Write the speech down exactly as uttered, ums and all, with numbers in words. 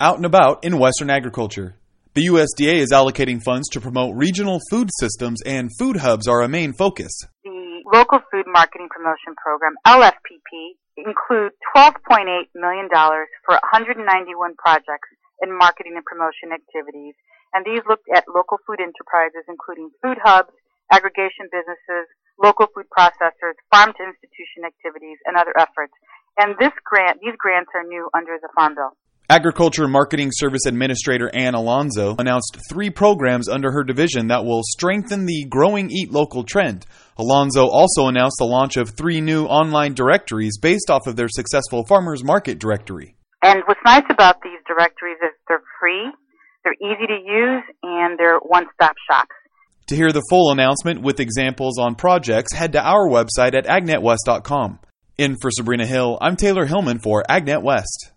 out and about in Western agriculture. The U S D A is allocating funds to promote regional food systems, and food hubs are a main focus. The Local Food Marketing Promotion Program, L F P P, includes twelve point eight million dollars for one hundred ninety-one projects in marketing and promotion activities, and these looked at local food enterprises including food hubs, aggregation businesses, local food processors, farm-to-institution activities, and other efforts. And this grant, these grants are new under the Farm Bill. Agriculture Marketing Service Administrator Ann Alonzo announced three programs under her division that will strengthen the growing Eat Local trend. Alonzo also announced the launch of three new online directories based off of their successful Farmers Market directory. And what's nice about these directories is they're free, they're easy to use, and they're one-stop shops. To hear the full announcement with examples on projects, head to our website at agnet west dot com. In for Sabrina Hill, I'm Taylor Hillman for AgNet West.